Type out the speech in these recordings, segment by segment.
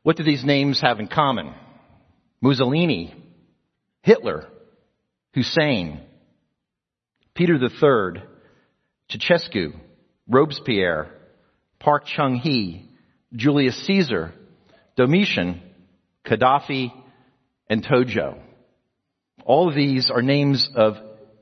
What do these names have in common? Mussolini, Hitler, Hussein, Peter III, Ceausescu, Robespierre, Park Chung-hee, Julius Caesar, Domitian, Gaddafi, and Tojo. All of these are names of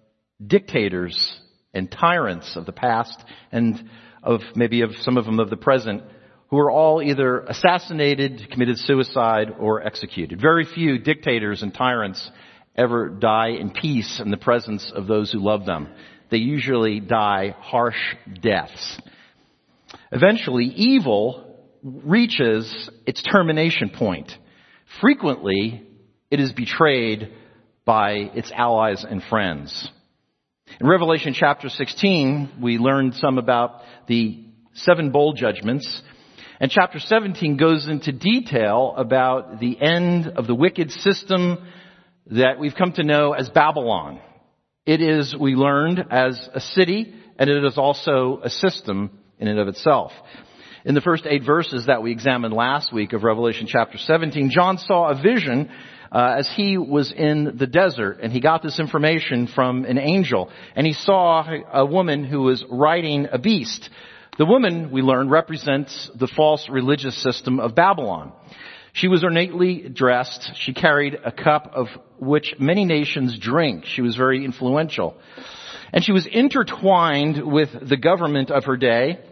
dictators and tyrants of the past and of some of them of the present, who are all either assassinated, committed suicide, or executed. Very few dictators and tyrants ever die in peace in the presence of those who love them. They usually die harsh deaths. Eventually, evil reaches its termination point. Frequently, it is betrayed by its allies and friends. In Revelation chapter 16, we learned some about the 7 bowl judgments. And chapter 17 goes into detail about the end of the wicked system that we've come to know as Babylon. It is, we learned, as a city, and it is also a system in and of itself. In the first 8 verses that we examined last week of Revelation chapter 17, John saw a vision as he was in the desert, and he got this information from an angel. And he saw a woman who was riding a beast. The woman, we learned, represents the false religious system of Babylon. She was ornately dressed. She carried a cup of which many nations drink. She was very influential. And she was intertwined with the government of her day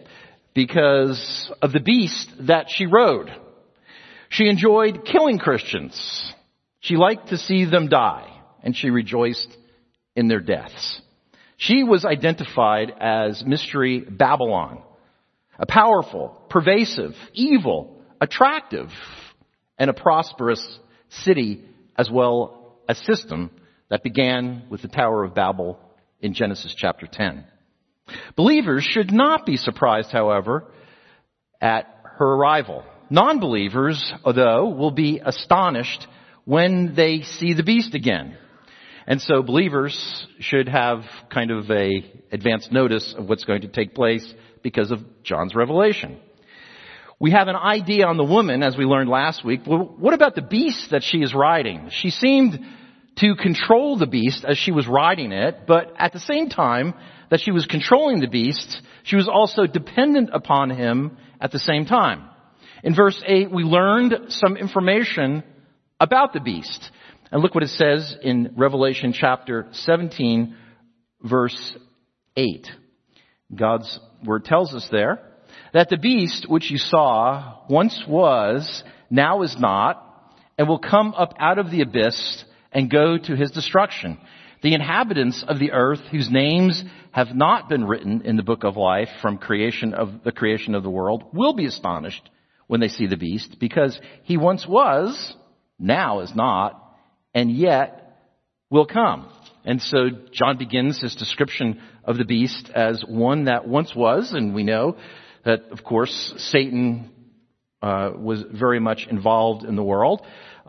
because of the beast that she rode. She enjoyed killing Christians. She liked to see them die, and she rejoiced in their deaths. She was identified as Mystery Babylon, a powerful, pervasive, evil, attractive, and a prosperous city, as well as system that began with the Tower of Babel in Genesis chapter 10. Believers should not be surprised, however, at her arrival. Non-believers, though, will be astonished when they see the beast again. And so believers should have kind of a advance notice of what's going to take place because of John's revelation. We have an idea on the woman, as we learned last week. Well, what about the beast that she is riding? She seemed to control the beast as she was riding it, but at the same time that she was controlling the beast, she was also dependent upon him at the same time. In verse 8, we learned some information about the beast. And look what it says in Revelation chapter 17, verse 8. God's word tells us there that the beast which you saw once was, now is not, and will come up out of the abyss and go to his destruction. The inhabitants of the earth, whose names have not been written in the book of life from the creation of the world, will be astonished when they see the beast, because he once was, now is not, and yet will come. And so John begins his description of the beast as one that once was, and we know that, of course, Satan was very much involved in the world,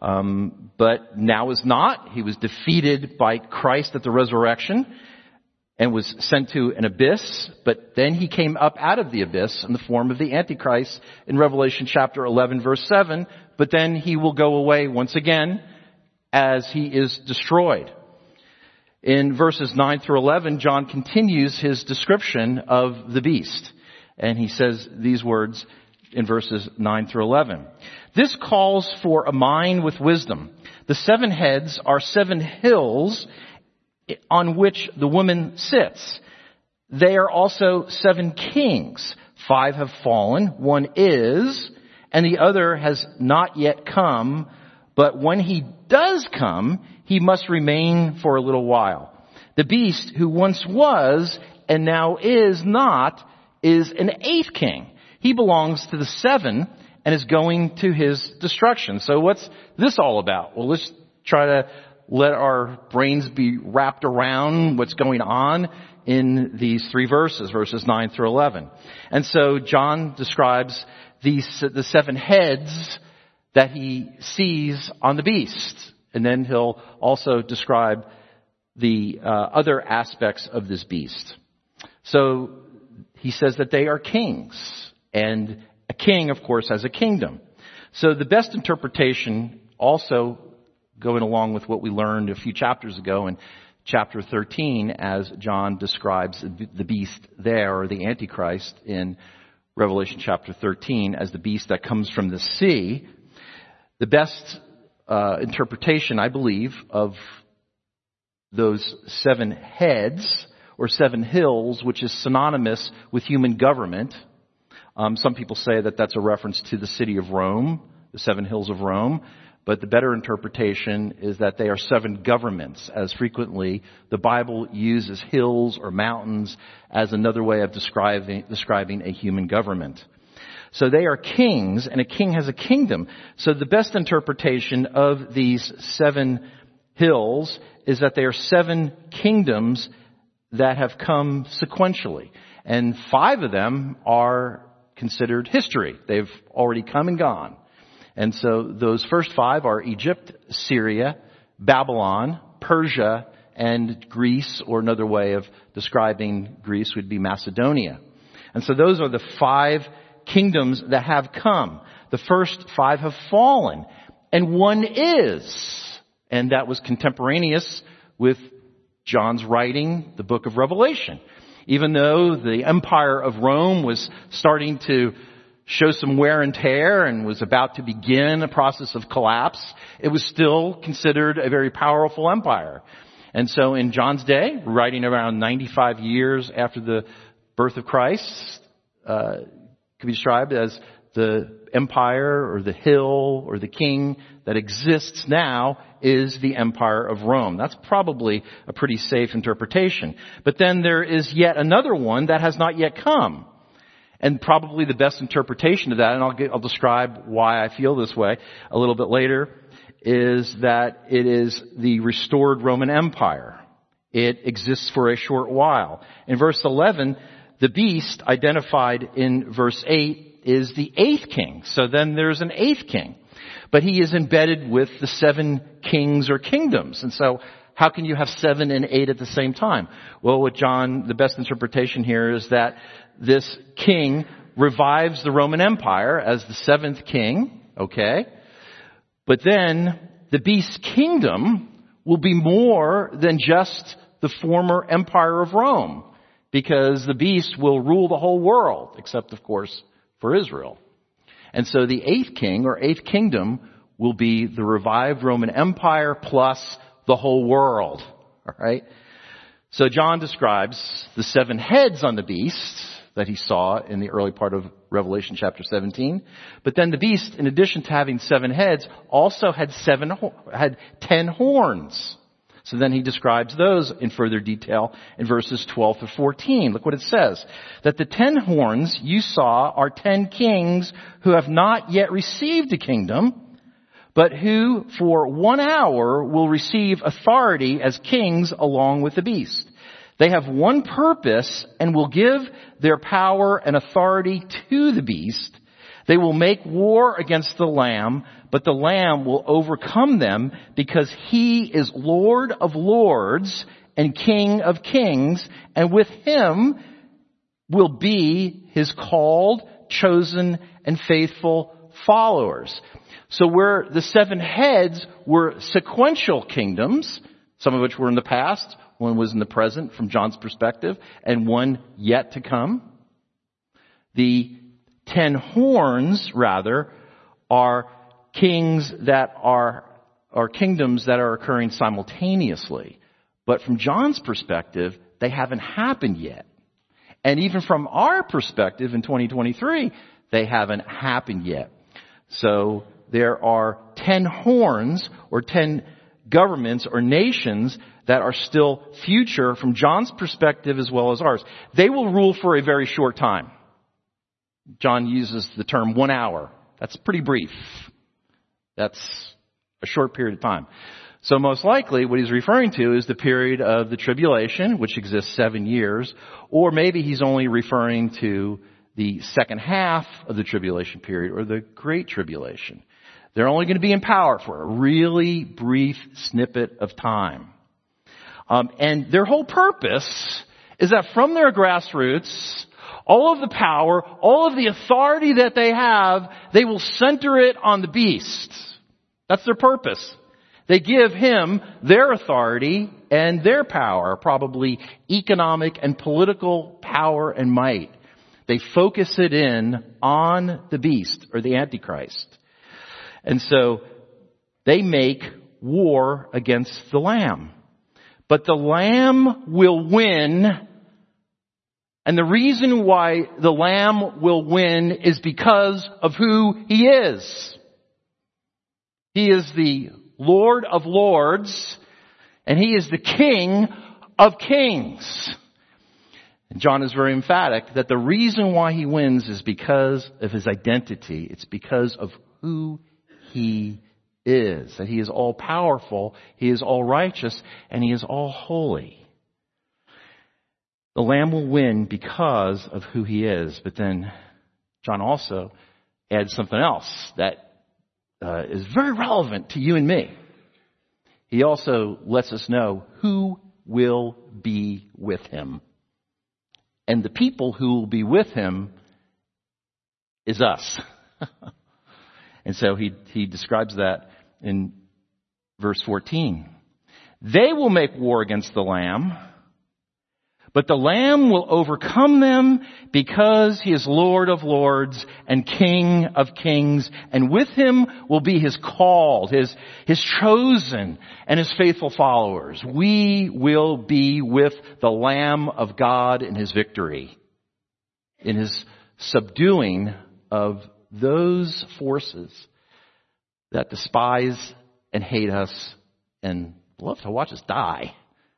but now is not. He was defeated by Christ at the resurrection and was sent to an abyss, but then he came up out of the abyss in the form of the Antichrist in Revelation chapter 11, verse 7, but then he will go away once again as he is destroyed. In verses 9 through 11, John continues his description of the beast. And he says these words in verses 9 through 11. This calls for a mind with wisdom. The 7 heads are 7 hills on which the woman sits. They are also 7 kings. 5 have fallen, 1 is, and the other has not yet come. But when he does come, he must remain for a little while. The beast who once was and now is not is an 8th king. He belongs to the 7 and is going to his destruction. So what's this all about? Well, let's try to let our brains be wrapped around what's going on in these 3 verses, verses 9 through 11. And so John describes the 7 heads that he sees on the beast. And then he'll also describe the other aspects of this beast. So he says that they are kings. And a king, of course, has a kingdom. So the best interpretation, also going along with what we learned a few chapters ago in chapter 13, as John describes the beast there, or the Antichrist in Revelation chapter 13, as the beast that comes from the sea. The best interpretation, I believe, of those 7 heads or 7 hills, which is synonymous with human government. Some people say that that's a reference to the city of Rome, the 7 hills of Rome. But the better interpretation is that they are 7 governments, as frequently the Bible uses hills or mountains as another way of describing a human government. So they are kings, and a king has a kingdom. So the best interpretation of these 7 hills is that they are 7 kingdoms that have come sequentially. And 5 of them are considered history. They've already come and gone. And so those first 5 are Egypt, Syria, Babylon, Persia, and Greece, or another way of describing Greece would be Macedonia. And so those are the 5 kingdoms that have come. The first 5 have fallen, and one is. And that was contemporaneous with John's writing the book of Revelation. Even though the empire of Rome was starting to show some wear and tear and was about to begin a process of collapse, it was still considered a very powerful empire. And so in John's day, writing around 95 years after the birth of Christ, could be described as the empire or the hill or the king that exists now is the empire of Rome. That's probably a pretty safe interpretation. But then there is yet another one that has not yet come. And probably the best interpretation of that, and I'll describe why I feel this way a little bit later, is that it is the restored Roman Empire. It exists for a short while. In verse 11, the beast identified in verse 8 is the 8th king. So then there's an 8th king. But he is embedded with the 7 kings or kingdoms. And so how can you have 7 and 8 at the same time? Well, with John, the best interpretation here is that this king revives the Roman Empire as the 7th king, okay? But then the beast's kingdom will be more than just the former empire of Rome, because the beast will rule the whole world, except, of course, for Israel. And so the 8th king or 8th kingdom will be the revived Roman Empire plus the whole world, all right? So John describes the 7 heads on the beast that he saw in the early part of Revelation chapter 17. But then the beast, in addition to having 7 heads, also had 10 horns. So then he describes those in further detail in verses 12 to 14. Look what it says. That the 10 horns you saw are 10 kings who have not yet received a kingdom, but who for 1 hour will receive authority as kings along with the beast. They have one purpose and will give their power and authority to the beast. They will make war against the Lamb, but the Lamb will overcome them because he is Lord of lords and King of kings, and with him will be his called, chosen, and faithful followers. So where the 7 heads were sequential kingdoms, some of which were in the past, one was in the present from John's perspective, and one yet to come. The 10 horns, rather, are kings that are kingdoms that are occurring simultaneously. But from John's perspective, they haven't happened yet. And even from our perspective in 2023, they haven't happened yet. So there are 10 horns or 10 governments or nations that are still future from John's perspective as well as ours. They will rule for a very short time. John uses the term 1 hour. That's pretty brief. That's a short period of time. So most likely what he's referring to is the period of the tribulation, which exists 7 years, or maybe he's only referring to the second half of the tribulation period or the Great Tribulation. They're only going to be in power for a really brief snippet of time. And their whole purpose is that from their grassroots All of the power, all of the authority that they have, they will center it on the beast. That's their purpose. They give him their authority and their power, probably economic and political power and might. They focus it in on the beast or the Antichrist. And so they make war against the Lamb. But the Lamb will win. And the reason why the Lamb will win is because of who he is. He is the Lord of Lords, and he is the King of Kings. And John is very emphatic that the reason why he wins is because of his identity. It's because of who he is. That he is all powerful, he is all righteous, and he is all holy. The Lamb will win because of who he is. But then John also adds something else that is very relevant to you and me. He also lets us know who will be with him. And the people who will be with him is us. And so he describes that in verse 14. They will make war against the Lamb, but the Lamb will overcome them because he is Lord of Lords and King of Kings. And with him will be his called, his chosen, and his faithful followers. We will be with the Lamb of God in his victory, in his subduing of those forces that despise and hate us and love to watch us die.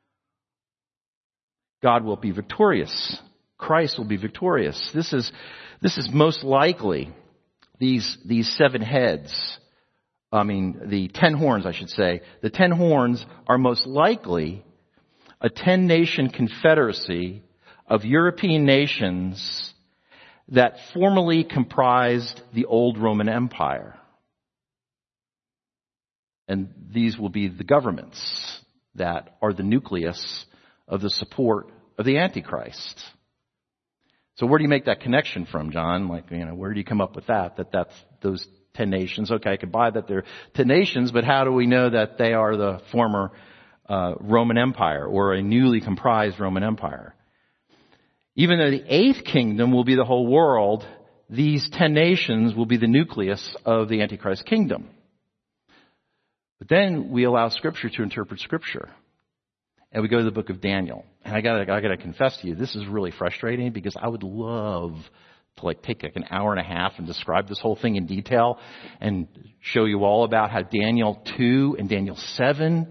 God will be victorious. Christ will be victorious. This is most likely these 7 heads. The 10 horns, I should say. The 10 horns are most likely a 10-nation confederacy of European nations that formerly comprised the old Roman Empire. And these will be the governments that are the nucleus of the support of the Antichrist. So where do you make that connection from, John? Where do you come up with that that's those 10 nations? Okay, I can buy that they're 10 nations, but how do we know that they are the former Roman Empire or a newly comprised Roman Empire? Even though the 8th kingdom will be the whole world, these 10 nations will be the nucleus of the Antichrist kingdom. But then we allow Scripture to interpret Scripture. And we go to the book of Daniel. And I gotta confess to you, this is really frustrating because I would love to take an hour and a half and describe this whole thing in detail and show you all about how Daniel 2 and Daniel 7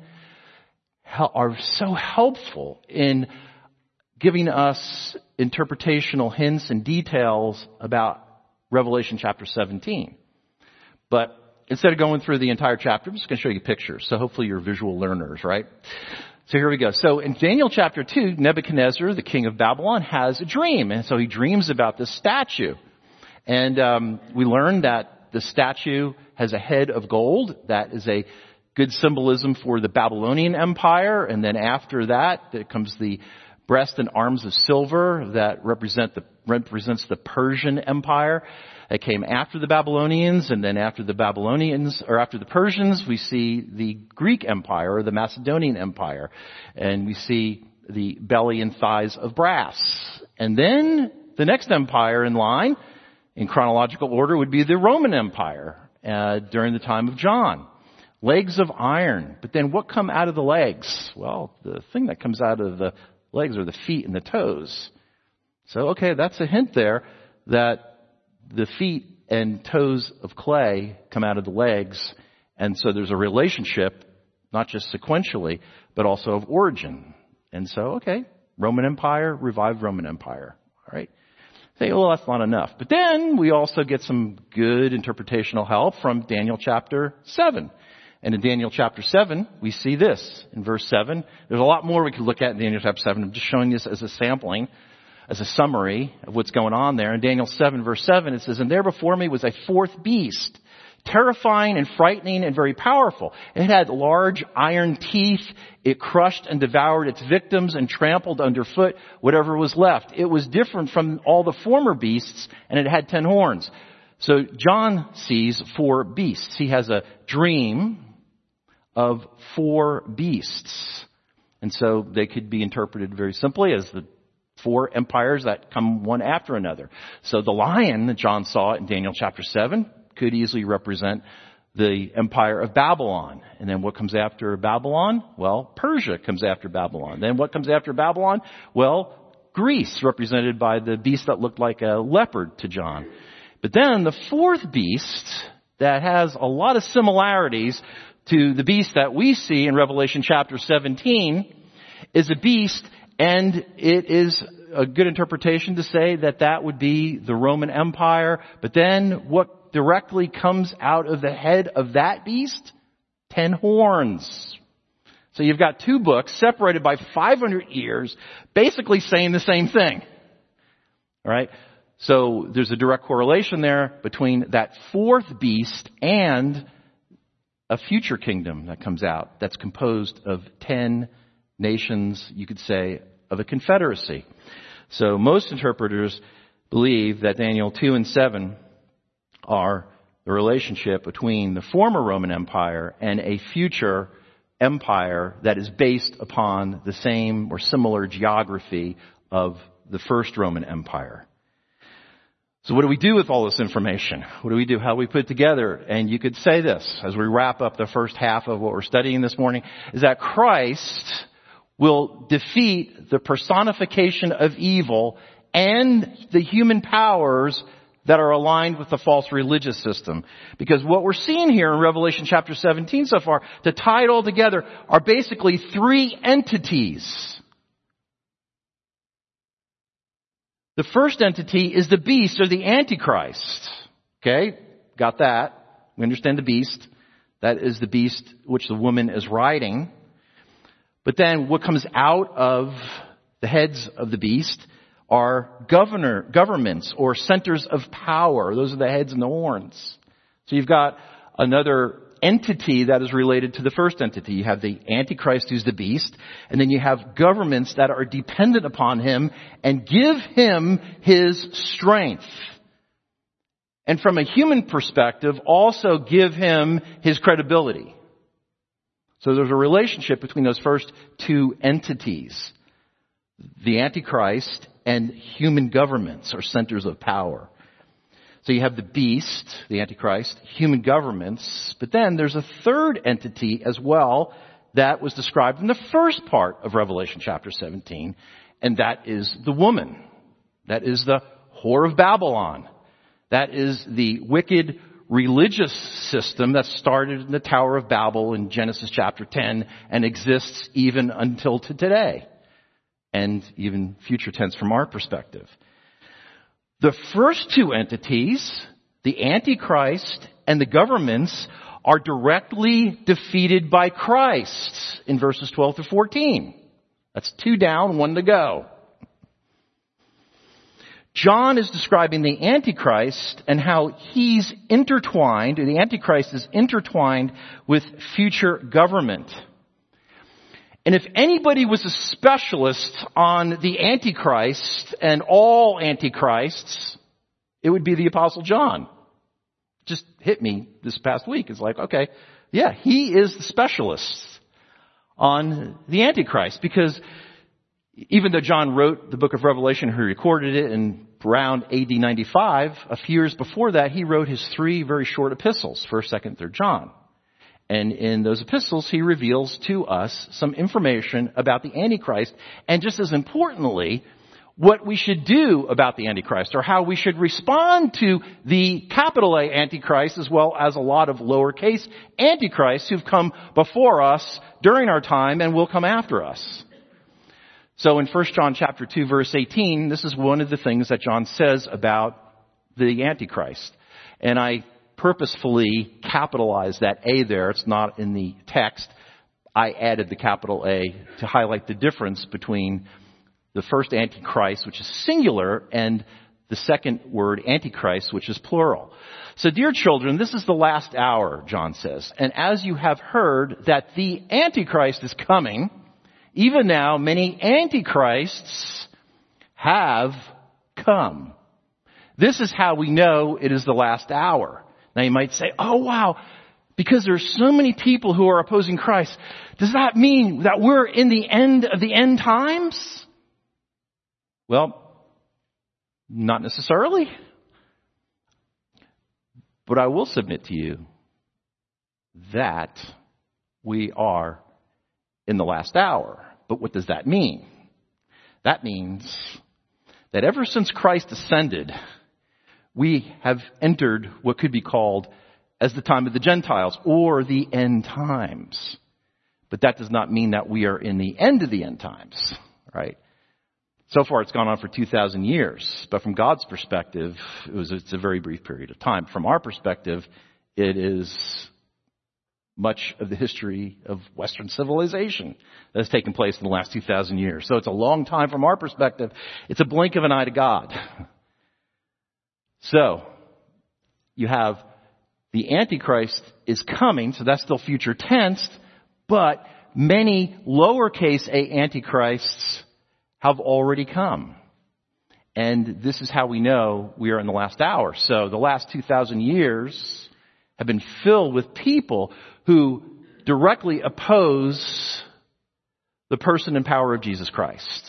are so helpful in giving us interpretational hints and details about Revelation chapter 17. But instead of going through the entire chapter, I'm just going to show you pictures. So hopefully you're visual learners, right? So here we go. So in Daniel chapter 2, Nebuchadnezzar, the king of Babylon, has a dream. And so he dreams about this statue. And we learn that the statue has a head of gold. That is a good symbolism for the Babylonian Empire. And then after that, there comes the breast and arms of silver that represents the Persian Empire. That came after the Babylonians, and then after the Persians, we see the Greek Empire, or the Macedonian Empire. And we see the belly and thighs of brass. And then the next empire in line, in chronological order, would be the Roman Empire, during the time of John. Legs of iron. But then what come out of the legs? Well, the thing that comes out of the legs are the feet and the toes. So, okay, that's a hint there that the feet and toes of clay come out of the legs. And so there's a relationship, not just sequentially, but also of origin. And so, okay, Roman Empire, revived Roman Empire. All right. Say, well, that's not enough. But then we also get some good interpretational help from Daniel chapter 7. And in Daniel chapter 7, we see this. In verse 7, there's a lot more we could look at in Daniel chapter 7. I'm just showing this as a sampling, as a summary of what's going on there. In Daniel 7, verse 7, it says, "And there before me was a 4th beast, Terrifying and frightening and very powerful. It had large iron teeth. It crushed and devoured its victims and trampled underfoot whatever was left. It was different from all the former beasts, and it had 10 horns. So John sees 4 beasts. He has a dream of 4 beasts. And so they could be interpreted very simply as the 4 empires that come one after another. So the lion that John saw in Daniel chapter 7 could easily represent the empire of Babylon. And then what comes after Babylon? Well, Persia comes after Babylon. Then what comes after Babylon? Well, Greece, represented by the beast that looked like a leopard to John. But then the 4th beast that has a lot of similarities to the beast that we see in Revelation chapter 17 is a beast, and it is a good interpretation to say that that would be the Roman Empire. But then what directly comes out of the head of that beast? 10 horns. So you've got 2 books separated by 500 years, basically saying the same thing. All right? So there's a direct correlation there between that 4th beast and a future kingdom that comes out that's composed of 10 nations, you could say, of a confederacy. So most interpreters believe that Daniel 2 and 7 are the relationship between the former Roman Empire and a future empire that is based upon the same or similar geography of the first Roman Empire. So what do we do with all this information? What do we do? How do we put it together? And you could say this as we wrap up the first half of what we're studying this morning, is that Christ will defeat the personification of evil and the human powers that are aligned with the false religious system. Because what we're seeing here in Revelation chapter 17 so far, to tie it all together, are basically 3 entities. The first entity is the beast or the Antichrist. Okay? Got that. We understand the beast. That is the beast which the woman is riding. But then what comes out of the heads of the beast are governments or centers of power. Those are the heads and the horns. So you've got another entity that is related to the first entity. You have the Antichrist, who's the beast, and then you have governments that are dependent upon him and give him his strength. And from a human perspective, also give him his credibility. So there's a relationship between those first 2 entities, the Antichrist and human governments or centers of power. So you have the beast, the Antichrist, human governments, but then there's a third entity as well that was described in the first part of Revelation chapter 17, and that is the woman. That is the whore of Babylon. That is the wicked religious system that started in the Tower of Babel in Genesis chapter 10 and exists even until today, and even future tense from our perspective. The first 2 entities, the Antichrist and the governments, are directly defeated by Christ in verses 12 to 14. That's 2 down, 1 to go. John is describing the Antichrist and how he's intertwined, or the Antichrist is intertwined with future government. And if anybody was a specialist on the Antichrist and all Antichrists, it would be the Apostle John. Just hit me this past week. It's like, okay, yeah, he is the specialist on the Antichrist, because even though John wrote the book of Revelation, he recorded it in around AD 95, a few years before that, he wrote his 3 very short epistles, 1st, 2nd, 3rd John. And in those epistles, he reveals to us some information about the Antichrist, and just as importantly, what we should do about the Antichrist, or how we should respond to the capital A Antichrist, as well as a lot of lowercase Antichrists who've come before us during our time and will come after us. So in 1 John chapter 2, verse 18, this is one of the things that John says about the Antichrist. And I purposefully capitalized that A there. It's not in the text. I added the capital A to highlight the difference between the first Antichrist, which is singular, and the second word, Antichrist, which is plural. So dear children, this is the last hour, John says. And as you have heard that the Antichrist is coming, even now many Antichrists have come. This is how we know it is the last hour. Now you might say, oh wow, because there's so many people who are opposing Christ, does that mean that we're in the end of the end times? Well, not necessarily. But I will submit to you that we are in the last hour. But what does that mean? That means that ever since Christ ascended, we have entered what could be called as the time of the Gentiles or the end times. But that does not mean that we are in the end of the end times, right? So far it's gone on for 2,000 years, but from God's perspective, it's a very brief period of time. From our perspective, it is much of the history of Western civilization that has taken place in the last 2,000 years. So it's a long time from our perspective. It's a blink of an eye to God. So, you have the Antichrist is coming, so that's still future tense, but many lowercase a Antichrists have already come. And this is how we know we are in the last hour. So the last 2,000 years have been filled with people who directly oppose the person and power of Jesus Christ.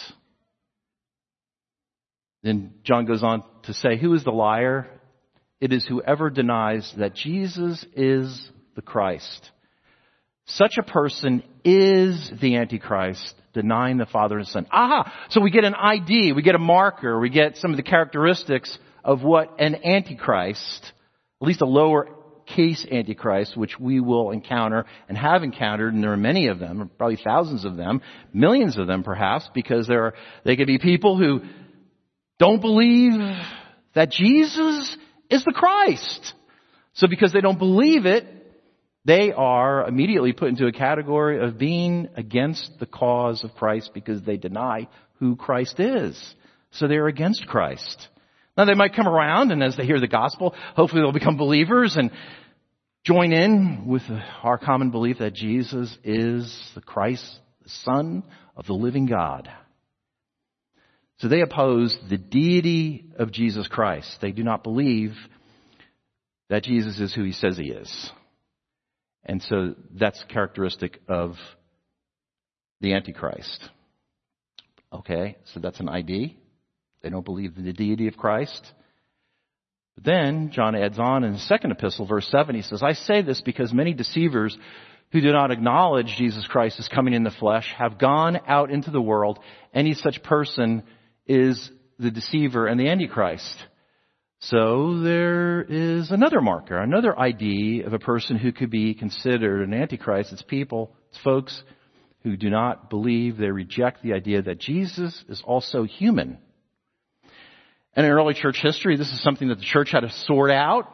Then John goes on to say, who is the liar? It is whoever denies that Jesus is the Christ. Such a person is the Antichrist, denying the Father and Son. Aha! So we get an ID, we get a marker, we get some of the characteristics of what an Antichrist, at least a lower case Antichrist, which we will encounter and have encountered, and there are many of them, probably thousands of them, millions of them perhaps, because they could be people who don't believe that Jesus is the Christ. So because they don't believe it, they are immediately put into a category of being against the cause of Christ because they deny who Christ is. So they're against Christ. Now they might come around, and as they hear the gospel, hopefully they'll become believers and join in with our common belief that Jesus is the Christ, the Son of the living God. So they oppose the deity of Jesus Christ. They do not believe that Jesus is who he says he is. And so that's characteristic of the Antichrist. Okay, so that's an ID. They don't believe in the deity of Christ. But then John adds on in his second epistle, verse 7, he says, I say this because many deceivers who do not acknowledge Jesus Christ as coming in the flesh have gone out into the world. Any such person is the deceiver and the Antichrist. So there is another marker, another ID of a person who could be considered an Antichrist. It's people, it's folks who do not believe, they reject the idea that Jesus is also human. And in early church history, this is something that the church had to sort out.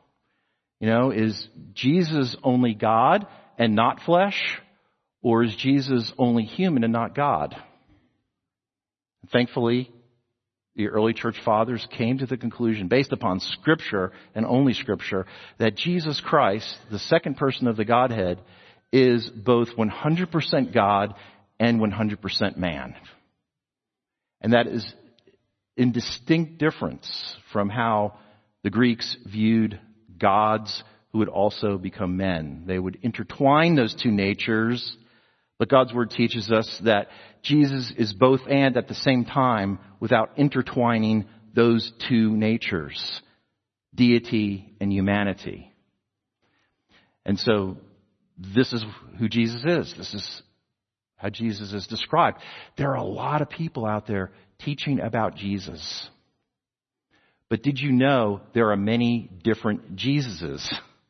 Is Jesus only God and not flesh? Or is Jesus only human and not God? Thankfully, the early church fathers came to the conclusion, based upon Scripture and only Scripture, that Jesus Christ, the second person of the Godhead, is both 100% God and 100% man. And that is in distinct difference from how the Greeks viewed gods who would also become men. They would intertwine those two natures, but God's Word teaches us that Jesus is both and at the same time without intertwining those two natures, deity and humanity. And so this is who Jesus is. This is how Jesus is described. There are a lot of people out there teaching about Jesus. But did you know there are many different Jesuses?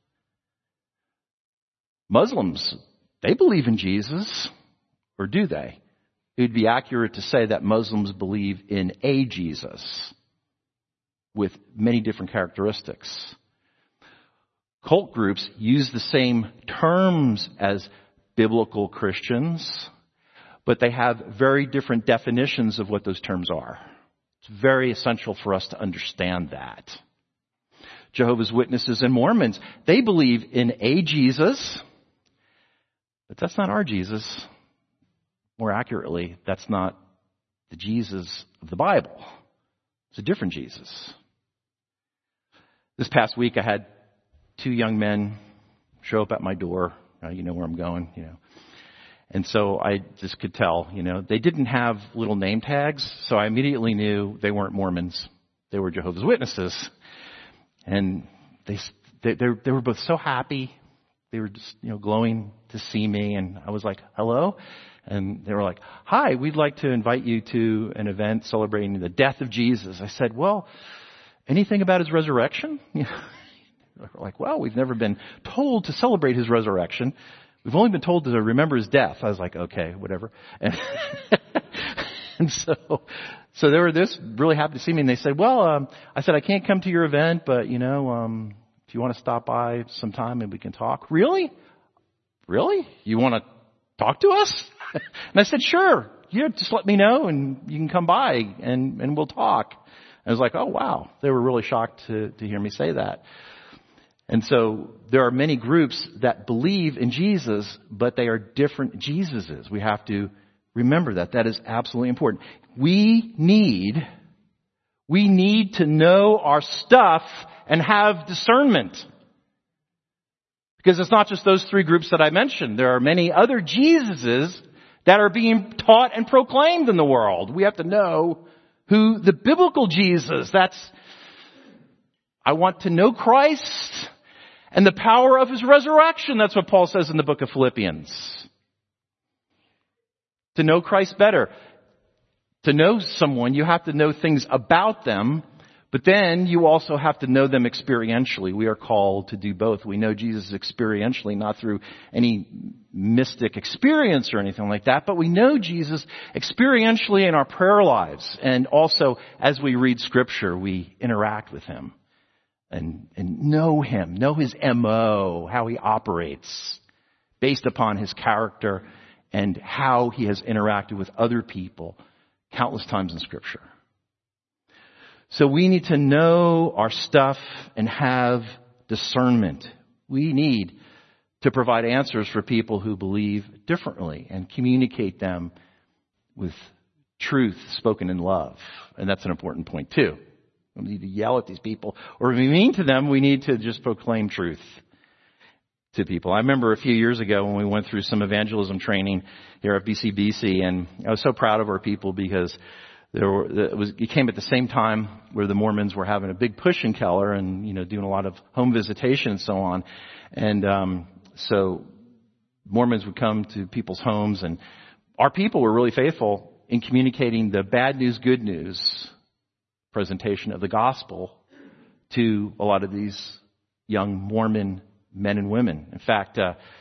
Muslims, they believe in Jesus, or do they? It would be accurate to say that Muslims believe in a Jesus with many different characteristics. Cult groups use the same terms as biblical Christians, but they have very different definitions of what those terms are. It's very essential for us to understand that. Jehovah's Witnesses and Mormons, they believe in a Jesus, but that's not our Jesus. More accurately, that's not the Jesus of the Bible. It's a different Jesus. This past week, I had 2 young men show up at my door. You know where I'm going, And so I just could tell, they didn't have little name tags, so I immediately knew they weren't Mormons. They were Jehovah's Witnesses. And they were both so happy. They were just, glowing to see me. And I was like, hello? And they were like, hi, we'd like to invite you to an event celebrating the death of Jesus. I said, well, anything about his resurrection? They're like, well, we've never been told to celebrate his resurrection. We've only been told to remember his death. I was like, okay, whatever. And so they were really happy to see me. And they said, well, I said, I can't come to your event, but, if you want to stop by sometime and we can talk. Really? Really? You want to talk to us? And I said, sure. Yeah, just let me know and you can come by and we'll talk. I was like, oh, wow. They were really shocked to hear me say that. And so there are many groups that believe in Jesus, but they are different Jesuses. We have to remember that. That is absolutely important. We need to know our stuff and have discernment. Because it's not just those 3 groups that I mentioned. There are many other Jesuses that are being taught and proclaimed in the world. We have to know who the biblical Jesus, I want to know Christ and the power of his resurrection. That's what Paul says in the book of Philippians. To know Christ better. To know someone, you have to know things about them, but then you also have to know them experientially. We are called to do both. We know Jesus experientially, not through any mystic experience or anything like that, but we know Jesus experientially in our prayer lives. And also, as we read Scripture, we interact with him. And know him, know his MO, how he operates based upon his character and how he has interacted with other people countless times in Scripture. So we need to know our stuff and have discernment. We need to provide answers for people who believe differently and communicate them with truth spoken in love. And that's an important point too. We need to yell at these people or be mean to them. We need to just proclaim truth to people. I remember a few years ago when we went through some evangelism training here at BCBC, and I was so proud of our people because it came at the same time where the Mormons were having a big push in Keller and, doing a lot of home visitation and so on. And so Mormons would come to people's homes, and our people were really faithful in communicating the bad news, good news presentation of the gospel to a lot of these young Mormon men and women. In fact,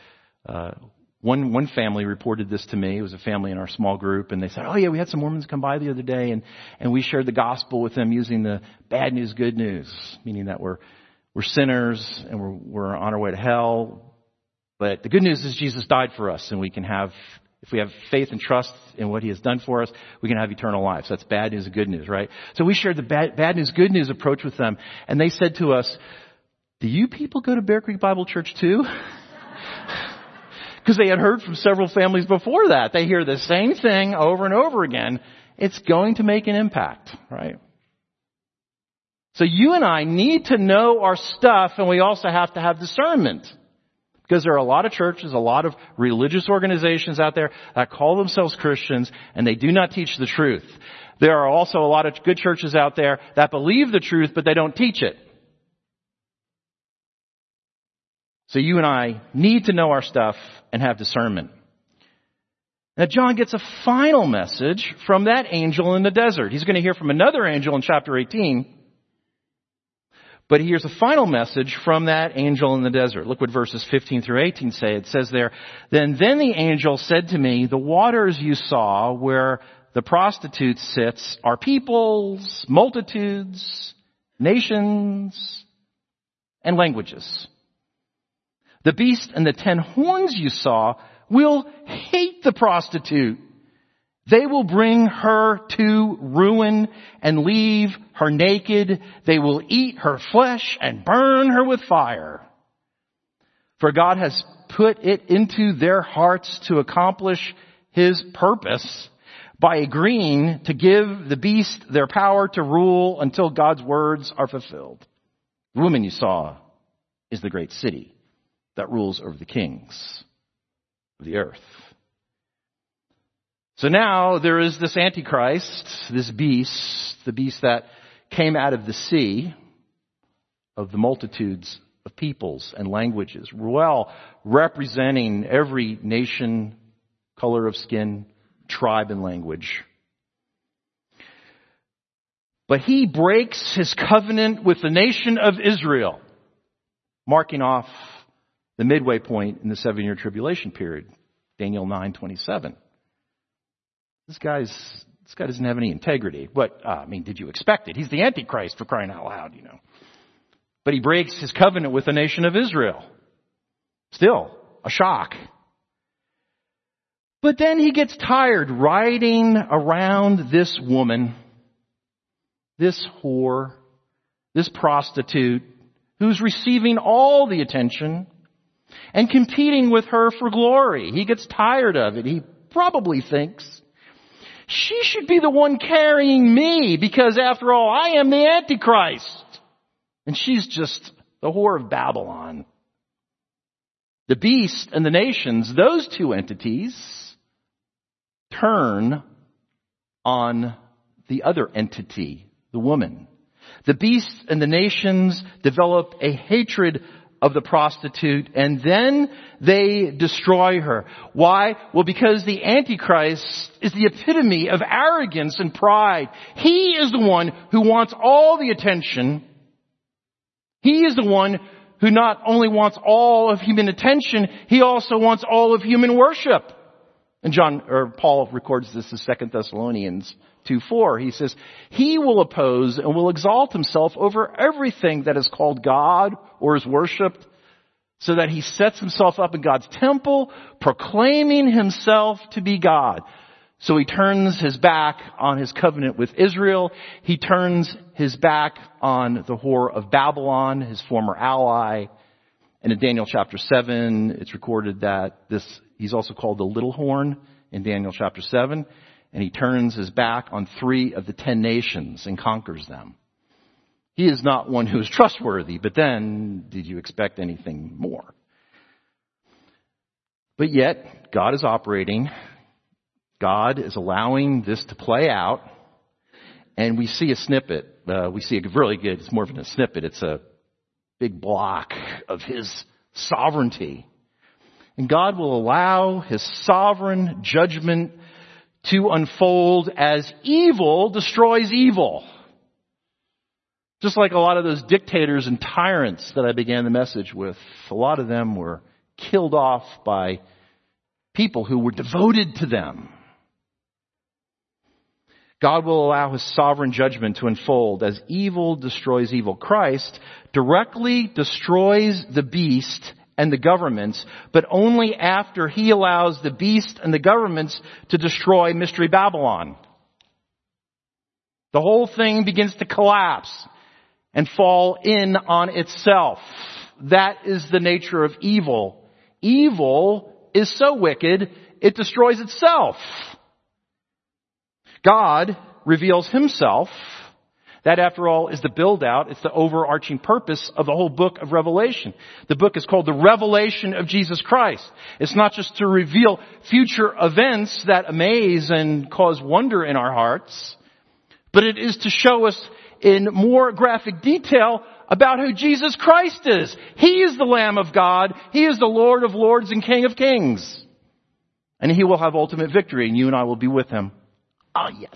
one family reported this to me. It was a family in our small group, and they said, oh yeah, we had some Mormons come by the other day, and we shared the gospel with them using the bad news, good news, meaning that we're sinners and we're on our way to hell. But the good news is Jesus died for us, and we can have, if we have faith and trust in what he has done for us, we can have eternal life. So that's bad news and good news, right? So we shared the bad news, good news approach with them, and they said to us, do you people go to Bear Creek Bible Church too? Because they had heard from several families before that. They hear the same thing over and over again. It's going to make an impact, right? So you and I need to know our stuff, and we also have to have discernment. Because there are a lot of churches, a lot of religious organizations out there that call themselves Christians, and they do not teach the truth. There are also a lot of good churches out there that believe the truth, but they don't teach it. So you and I need to know our stuff and have discernment. Now John gets a final message from that angel in the desert. He's going to hear from another angel in chapter 18. But he hears a final message from that angel in the desert. Look what verses 15 through 18 say. It says there, Then the angel said to me, the waters you saw where the prostitute sits are peoples, multitudes, nations, and languages. The beast and the 10 horns you saw will hate the prostitute. They will bring her to ruin and leave her naked. They will eat her flesh and burn her with fire. For God has put it into their hearts to accomplish His purpose by agreeing to give the beast their power to rule until God's words are fulfilled. The woman you saw is the great city that rules over the kings of the earth. So now there is this Antichrist, this beast, the beast that came out of the sea of the multitudes of peoples and languages, well representing every nation, color of skin, tribe, and language. But he breaks his covenant with the nation of Israel, marking off the midway point in the 7-year tribulation period, Daniel 9:27. This guy doesn't have any integrity. But, did you expect it? He's the Antichrist, for crying out loud, But he breaks his covenant with the nation of Israel. Still, a shock. But then he gets tired riding around this woman, this whore, this prostitute, who's receiving all the attention and competing with her for glory. He gets tired of it. He probably thinks, she should be the one carrying me because, after all, I am the Antichrist. And she's just the whore of Babylon. The beast and the nations, those two entities, turn on the other entity, the woman. The beast and the nations develop a hatred of the prostitute, and then they destroy her. Why? Well, because the Antichrist is the epitome of arrogance and pride. He is the one who wants all the attention. He is the one who not only wants all of human attention, he also wants all of human worship. And Paul records this in 2 Thessalonians 2:4. He says, he will oppose and will exalt himself over everything that is called God or is worshipped, so that he sets himself up in God's temple, proclaiming himself to be God. So he turns his back on his covenant with Israel. He turns his back on the whore of Babylon, his former ally. And in Daniel chapter 7, it's recorded that he's also called the little horn in Daniel chapter 7. And he turns his back on 3 of the 10 nations and conquers them. He is not one who is trustworthy, but then did you expect anything more? But yet, God is operating. God is allowing this to play out. And we see a snippet. It's more than a snippet. It's a big block of His sovereignty. And God will allow His sovereign judgment to unfold as evil destroys evil. Just like a lot of those dictators and tyrants that I began the message with, a lot of them were killed off by people who were devoted to them. God will allow His sovereign judgment to unfold as evil destroys evil. Christ directly destroys the beast and the governments, but only after He allows the beast and the governments to destroy Mystery Babylon. The whole thing begins to collapse and fall in on itself. That is the nature of evil. Evil is so wicked, it destroys itself. God reveals Himself. That, after all, is the build-out. It's the overarching purpose of the whole book of Revelation. The book is called the Revelation of Jesus Christ. It's not just to reveal future events that amaze and cause wonder in our hearts, but it is to show us in more graphic detail about who Jesus Christ is. He is the Lamb of God. He is the Lord of Lords and King of Kings. And He will have ultimate victory, and you and I will be with Him. Ah, yes.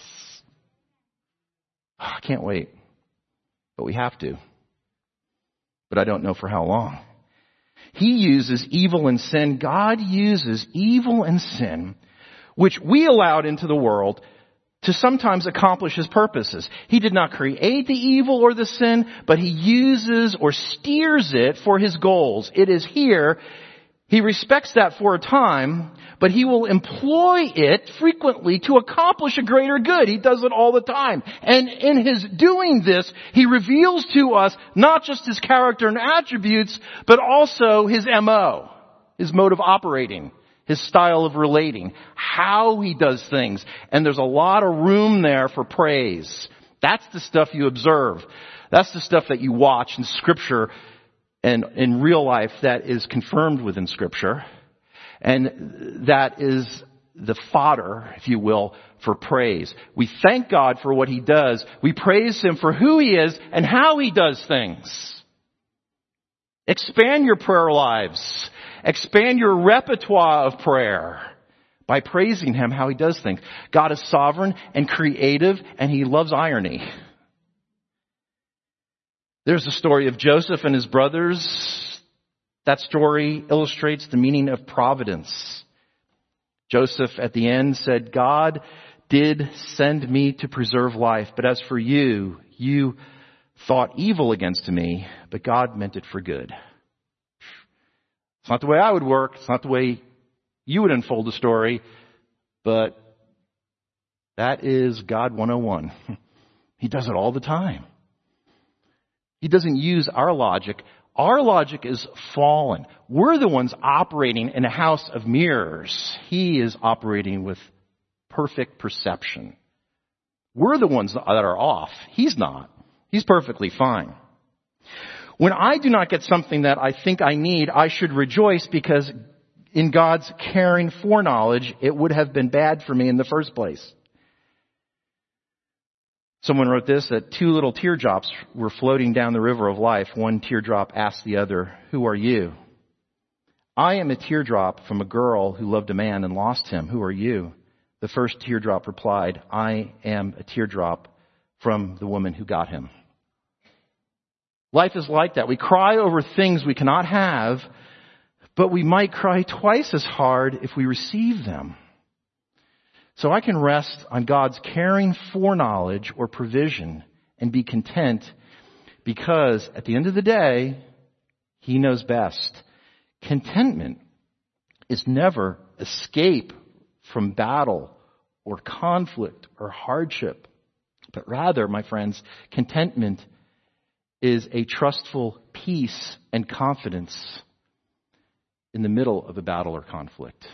I can't wait. But we have to. But I don't know for how long. He uses evil and sin. God uses evil and sin, which we allowed into the world, to sometimes accomplish His purposes. He did not create the evil or the sin, but He uses or steers it for His goals. It is here He respects that for a time, but he will employ it frequently to accomplish a greater good. He does it all the time. And in his doing this, he reveals to us not just his character and attributes, but also his MO, his mode of operating, his style of relating, how he does things. And there's a lot of room there for praise. That's the stuff you observe. That's the stuff that you watch in Scripture and in real life that is confirmed within Scripture. And that is the fodder, if you will, for praise. We thank God for what he does. We praise him for who he is and how he does things. Expand your prayer lives. Expand your repertoire of prayer by praising him how he does things. God is sovereign and creative, and he loves irony. There's the story of Joseph and his brothers. That story illustrates the meaning of providence. Joseph at the end said, God did send me to preserve life, but as for you, you thought evil against me, but God meant it for good. It's not the way I would work. It's not the way you would unfold the story, but that is God 101. He does it all the time. He doesn't use our logic. Our logic is fallen. We're the ones operating in a house of mirrors. He is operating with perfect perception. We're the ones that are off. He's not. He's perfectly fine. When I do not get something that I think I need, I should rejoice because in God's caring foreknowledge, it would have been bad for me in the first place. Someone wrote this, that two little teardrops were floating down the river of life. One teardrop asked the other, who are you? I am a teardrop from a girl who loved a man and lost him. Who are you? The first teardrop replied, I am a teardrop from the woman who got him. Life is like that. We cry over things we cannot have, but we might cry twice as hard if we receive them. So I can rest on God's caring foreknowledge or provision and be content because at the end of the day, he knows best. Contentment is never escape from battle or conflict or hardship, but rather, my friends, contentment is a trustful peace and confidence in the middle of a battle or conflict.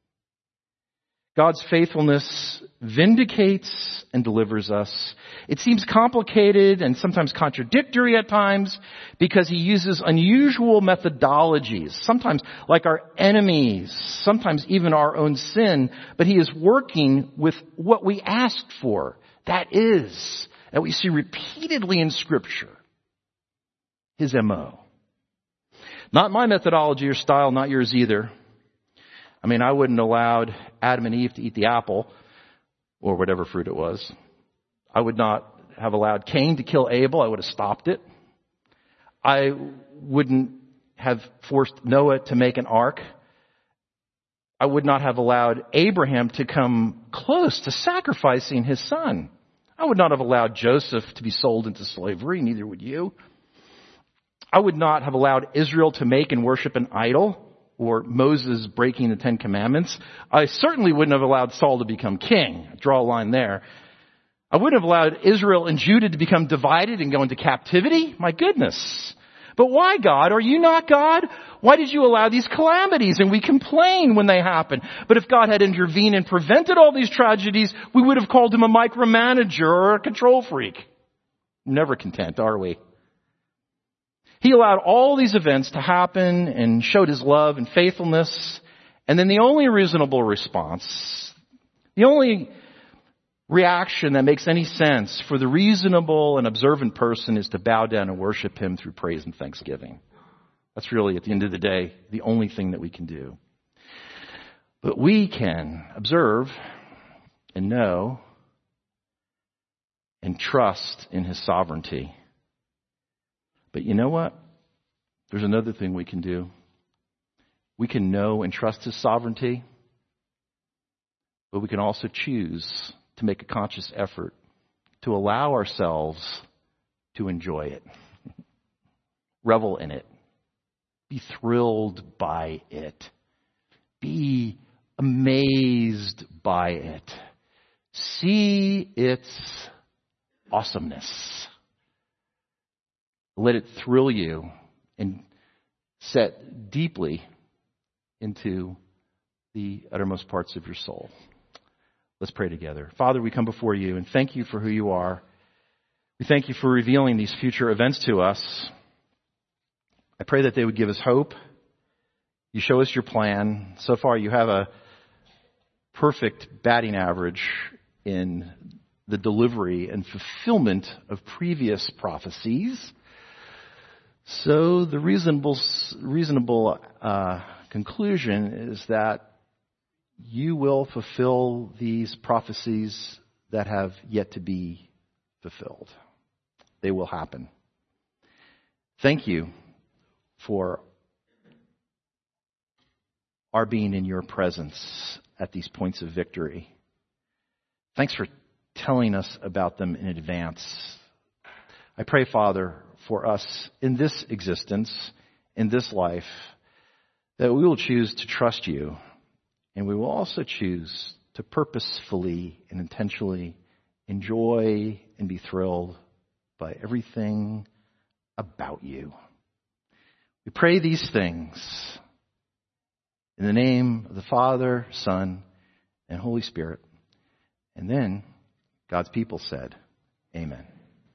God's faithfulness vindicates and delivers us. It seems complicated and sometimes contradictory at times because he uses unusual methodologies, sometimes like our enemies, sometimes even our own sin, but he is working with what we asked for. That we see repeatedly in Scripture. His MO. Not my methodology or style, not yours either. I mean, I wouldn't have allowed Adam and Eve to eat the apple, or whatever fruit it was. I would not have allowed Cain to kill Abel. I would have stopped it. I wouldn't have forced Noah to make an ark. I would not have allowed Abraham to come close to sacrificing his son. I would not have allowed Joseph to be sold into slavery, neither would you. I would not have allowed Israel to make and worship an idol, or Moses breaking the Ten Commandments. I certainly wouldn't have allowed Saul to become king. Draw a line there. I wouldn't have allowed Israel and Judah to become divided and go into captivity. My goodness. But why, God? Are you not God? Why did you allow these calamities? And we complain when they happen. But if God had intervened and prevented all these tragedies, we would have called him a micromanager or a control freak. Never content, are we? He allowed all these events to happen and showed his love and faithfulness. And then the only reasonable response, the only reaction that makes any sense for the reasonable and observant person is to bow down and worship him through praise and thanksgiving. That's really, at the end of the day, the only thing that we can do. But we can observe and know and trust in his sovereignty. But you know what? There's another thing we can do. We can know and trust his sovereignty, but we can also choose to make a conscious effort to allow ourselves to enjoy it. Revel in it. Be thrilled by it. Be amazed by it. See its awesomeness. Let it thrill you and set deeply into the uttermost parts of your soul. Let's pray together. Father, we come before you and thank you for who you are. We thank you for revealing these future events to us. I pray that they would give us hope. You show us your plan. So far, you have a perfect batting average in the delivery and fulfillment of previous prophecies. So the reasonable conclusion is that you will fulfill these prophecies that have yet to be fulfilled. They will happen. Thank you for our being in your presence at these points of victory. Thanks for telling us about them in advance. I pray, Father, for us in this existence, in this life, that we will choose to trust you, and we will also choose to purposefully and intentionally enjoy and be thrilled by everything about you. We pray these things in the name of the Father, Son, and Holy Spirit. And then God's people said, Amen.